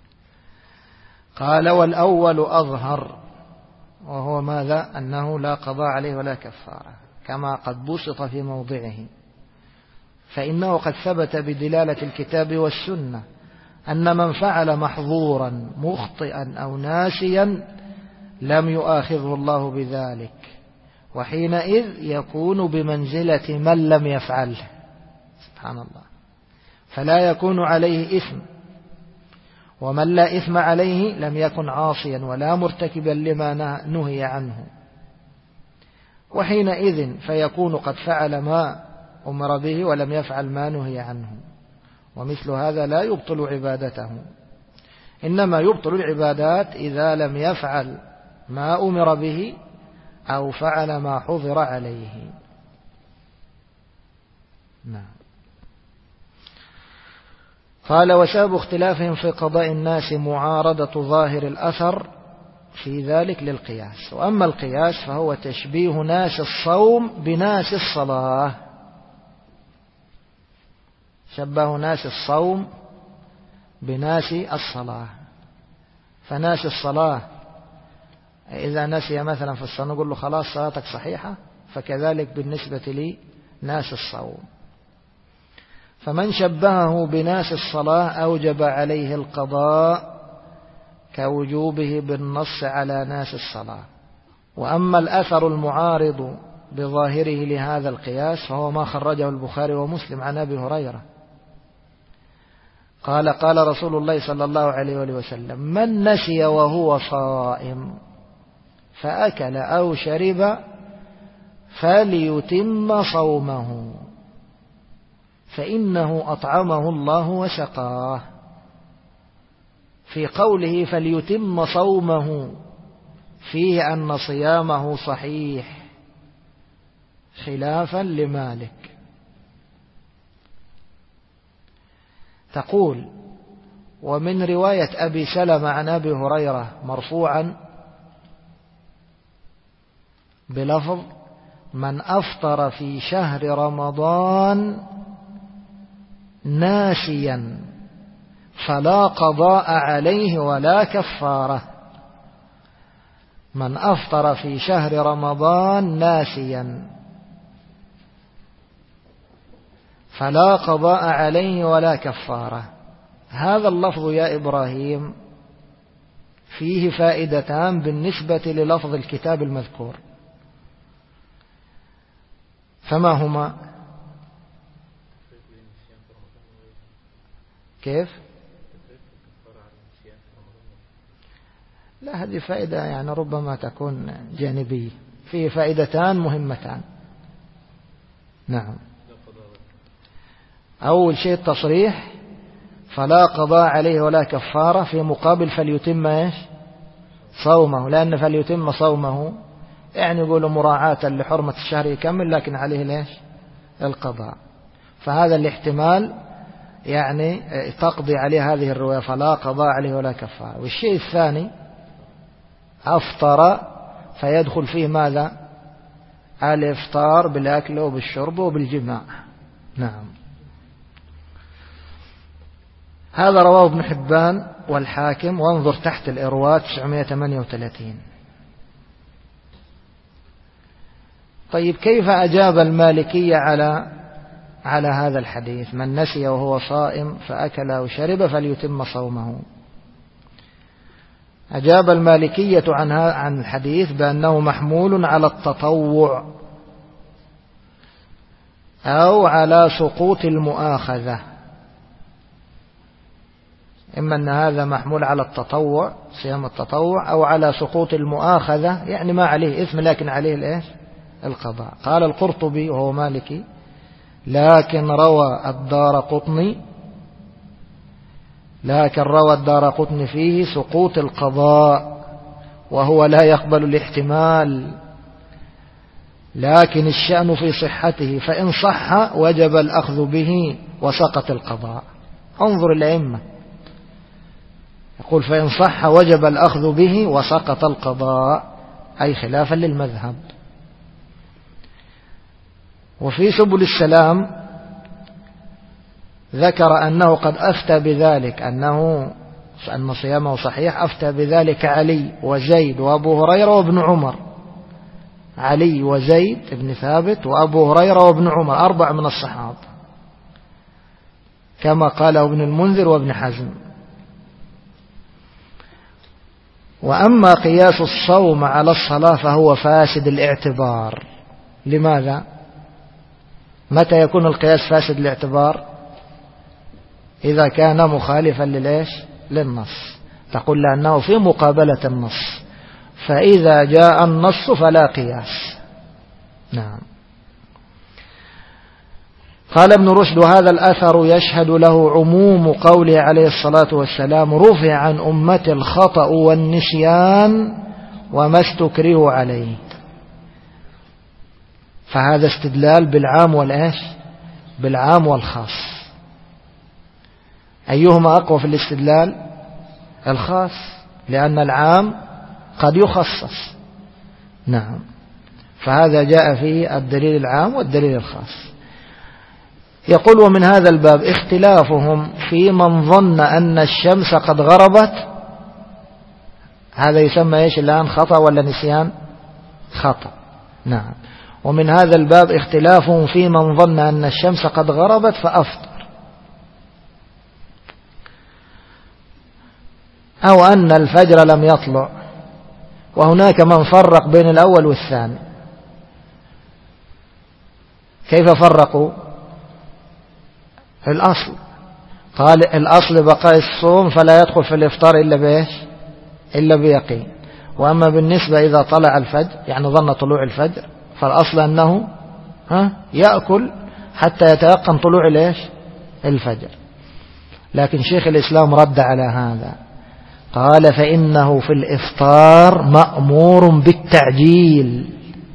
قال والأول أظهر، وهو ماذا؟ أنه لا قضاء عليه ولا كفارة كما قد بسط في موضعه، فإنه قد ثبت بدلالة الكتاب والسنة أن من فعل محظورا مخطئا أو ناسيا لم يؤاخذه الله بذلك، وحينئذ يكون بمنزلة من لم يفعله. سبحان الله. فلا يكون عليه إثم، ومن لا إثم عليه لم يكن عاصيا ولا مرتكبا لما نهي عنه، وحينئذ فيكون قد فعل ما أمر به ولم يفعل ما نهي عنه، ومثل هذا لا يبطل عبادته، إنما يبطل العبادات إذا لم يفعل ما أمر به أو فعل ما حظر عليه. نعم. قال وسبب اختلافهم في قضاء الناس معارضة ظاهر الأثر في ذلك للقياس، وأما القياس فهو تشبيه ناس الصوم بناس الصلاة. شبه ناس الصوم بناس الصلاة، فناس الصلاة إذا نسي مثلا في الصلاة نقول له خلاص صلاتك صحيحة، فكذلك بالنسبة لي ناس الصوم. فمن شبهه بناس الصلاة أوجب عليه القضاء كوجوبه بالنص على ناس الصلاة. وأما الأثر المعارض بظاهره لهذا القياس فهو ما خرجه البخاري ومسلم عن أبي هريرة قال قال رسول الله صلى الله عليه وآله وسلم من نسي وهو صائم فأكل أو شرب فليتم صومه فإنه أطعمه الله وسقاه. في قوله فليتم صومه فيه أن صيامه صحيح خلافا لمالك. تقول ومن رواية أبي سلمة عن أبي هريرة مرفوعا بلفظ من أفطر في شهر رمضان ناسيا فلا قضاء عليه ولا كفارة. من أفطر في شهر رمضان ناسيا فلا قضاء عليه ولا كفارة. هذا اللفظ يا إبراهيم فيه فائدتان بالنسبة للفظ الكتاب المذكور، فما هما؟ كيف؟ لا، هذه فائدة يعني ربما تكون جانبية، فيه فائدتان مهمتان. نعم. أول شيء التصريح فلا قضاء عليه ولا كفارة في مقابل فليتم إيش؟ صومه، لأن فليتم صومه يعني يقولوا مراعاة لحرمة الشهر يكمل لكن عليه ليش؟ القضاء. فهذا الاحتمال يعني تقضي عليه هذه الرواية فلا قضاء عليه ولا كفارة. والشيء الثاني أفطر فيدخل فيه ماذا؟ الإفطار بالأكل وبالشرب وبالجماع. نعم. هذا رواه ابن حبان والحاكم، وانظر تحت الإرواء تسعمائة وثمانية وثلاثين. طيب كيف أجاب المالكية على على هذا الحديث من نسي وهو صائم فأكل أو شرب فليتم صومه؟ أجاب المالكية عن عن الحديث بأنه محمول على التطوع أو على سقوط المؤاخذة. إما أن هذا محمول على التطوع صيام التطوع أو على سقوط المؤاخذة، يعني ما عليه إثم لكن عليه الإيش؟ القضاء. قال القرطبي وهو مالكي لكن روى الدارقطني لكن روى الدارقطني فيه سقوط القضاء وهو لا يقبل الاحتمال، لكن الشأن في صحته، فإن صح وجب الأخذ به وسقط القضاء. انظر الأئمة، يقول فإن صح وجب الأخذ به وسقط القضاء، أي خلافا للمذهب. وفي سبل السلام ذكر أنه قد أفتى بذلك، أنه أن صيامه صحيح، أفتى بذلك علي وزيد وأبو هريرة وابن عمر. علي وزيد بن ثابت وأبو هريرة وابن عمر، أربع من الصحابة، كما قاله ابن المنذر وابن حزم. وأما قياس الصوم على الصلاة فهو فاسد الاعتبار. لماذا؟ متى يكون القياس فاسد الاعتبار؟ إذا كان مخالفا للإيش؟ للنص. تقول لأنه في مقابلة النص، فإذا جاء النص فلا قياس. نعم. قال ابن رشد: وهذا الأثر يشهد له عموم قوله عليه الصلاة والسلام: رفع عن أمة الخطأ والنسيان وما استكرهوا عليه. فهذا استدلال بالعام والإيش؟ بالعام والخاص. أيهما أقوى في الاستدلال؟ الخاص، لأن العام قد يخصص. نعم. فهذا جاء فيه الدليل العام والدليل الخاص. يقول: ومن هذا الباب اختلافهم في من ظن أن الشمس قد غربت. هذا يسمى إيش الآن؟ خطأ ولا نسيان؟ خطأ. نعم. ومن هذا الباب اختلافهم في من ظن أن الشمس قد غربت فأفطر، أو أن الفجر لم يطلع. وهناك من فرق بين الأول والثاني. كيف فرقوا؟ الأصل، قال الأصل بقاء الصوم فلا يدخل في الإفطار إلا بإيش؟ إلا بيقين. وأما بالنسبة إذا طلع الفجر، يعني ظن طلوع الفجر، فالأصل أنه ها يأكل حتى يتيقن طلوع الإيش؟ الفجر. لكن شيخ الإسلام رد على هذا، قال: فإنه في الإفطار مأمور بالتعجيل.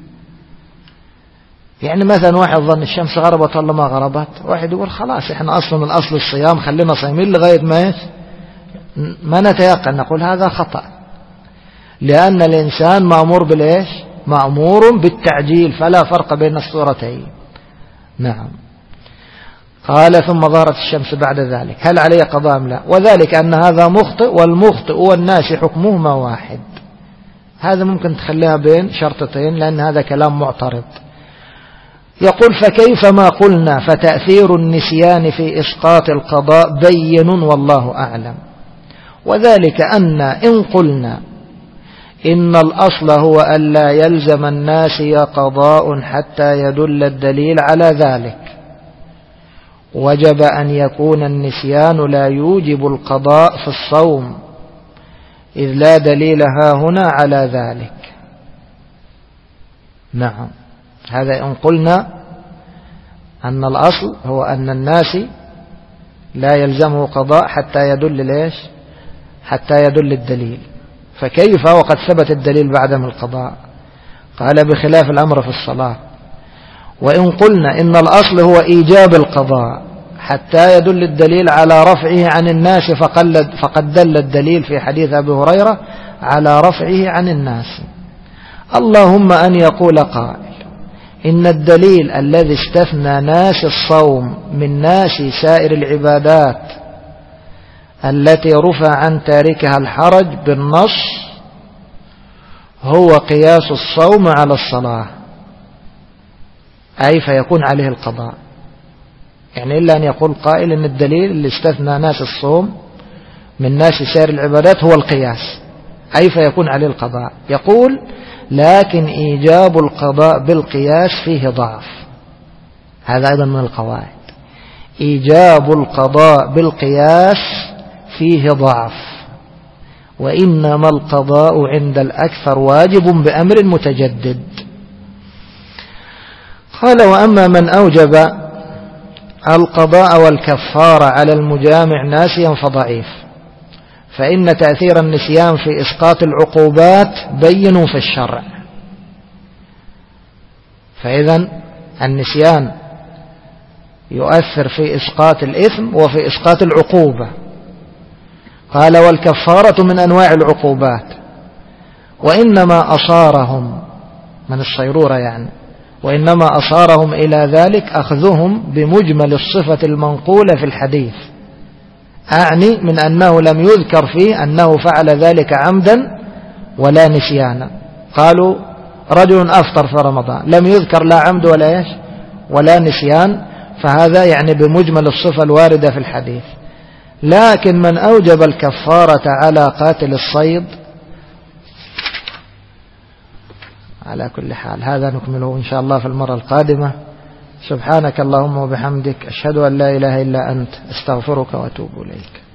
يعني مثلا واحد ظن الشمس غربت ولا ما غربت، واحد يقول خلاص احنا أصلا من أصل الصيام خلينا صايمين لغاية ما ايش؟ ما نتيقن. نقول هذا خطأ، لأن الإنسان مأمور بالإيش؟ مأمور بالتعجيل، فلا فرق بين الصورتين. نعم. قال: ثم ظهرت الشمس بعد ذلك، هل عليه قضاء أم لا؟ وذلك أن هذا مخطئ، والمخطئ والناس حكمهما واحد. هذا ممكن تخليها بين شرطتين، لأن هذا كلام معترض. يقول: فكيف ما قلنا فتأثير النسيان في إسقاط القضاء بين والله أعلم. وذلك أن إن قلنا إن الأصل هو ألا يلزم الناس قضاء حتى يدل الدليل على ذلك، وجب أن يكون النسيان لا يوجب القضاء في الصوم، إذ لا دليل ها هنا على ذلك. نعم. هذا إن قلنا أن الأصل هو أن الناس لا يلزمه قضاء حتى يدل ليش؟ حتى يدل الدليل. فكيف وقد ثبت الدليل بعدم القضاء؟ قال: بخلاف الأمر في الصلاة. وإن قلنا إن الأصل هو إيجاب القضاء حتى يدل الدليل على رفعه عن الناس، فقد دل الدليل في حديث أبي هريرة على رفعه عن الناس. اللهم أن يقول قائل: إن الدليل الذي استثنى ناس الصوم من ناس سائر العبادات التي رفع عن تاركها الحرج بالنص هو قياس الصوم على الصلاة، أي فيكون عليه القضاء. يعني إلا أن يقول قائل إن الدليل اللي استثنى ناس الصوم من ناس سائر العبادات هو القياس، أي فيكون عليه القضاء. يقول: لكن إيجاب القضاء بالقياس فيه ضعف. هذا أيضا من القواعد، إيجاب القضاء بالقياس فيه ضعف، وإنما القضاء عند الأكثر واجب بأمر متجدد. قال: وأما من أوجب القضاء والكفارة على المجامع ناسيا فضعيف، فإن تأثير النسيان في إسقاط العقوبات بين في الشرع، فإذا النسيان يؤثر في إسقاط الإثم وفي إسقاط العقوبة. قال والكفارة من أنواع العقوبات، وإنما أصارهم من الصيرورة يعني وإنما أصارهم إلى ذلك أخذهم بمجمل الصفة المنقولة في الحديث، أعني من أنه لم يذكر فيه أنه فعل ذلك عمدا ولا نسيانا. قالوا رجل أفطر في رمضان، لم يذكر لا عمد ولا إيش ولا نسيان، فهذا يعني بمجمل الصفة الواردة في الحديث. لكن من أوجب الكفارة على قاتل الصيد على كل حال. هذا نكمله إن شاء الله في المرة القادمة. سبحانك اللهم وبحمدك، أشهد أن لا إله إلا أنت، أستغفرك وأتوب إليك.